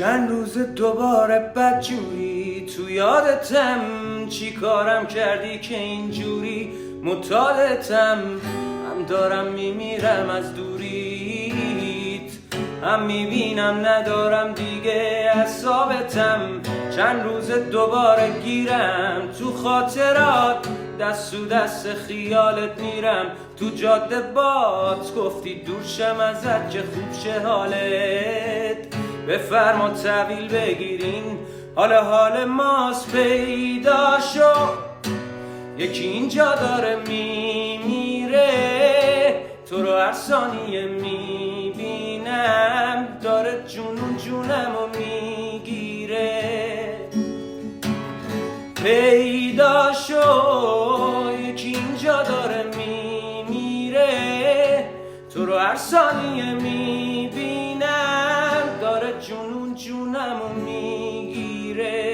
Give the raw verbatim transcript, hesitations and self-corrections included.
چند روز دوباره بدجوری تو یادتم، چی کارم کردی که اینجوری مطالتم. هم دارم میمیرم از دوریت، هم میبینم ندارم دیگه اعصابتم. چند روز دوباره گیرم تو خاطرات، دست تو دست خیالت میرم تو جاده بات. گفتی دور شم ازت که خوب شه حالت، بفرما تحویل بگیرین حال حال ماست پیدا شو. یکی اینجا داره میمیره، تو رو هر ثانیه میبینم، داره جنون جونم رو میگیره. پیدا شو، یکی اینجا داره میمیره، تو رو هر ثانیه میبینم، داره جنون جونم رو میگیره.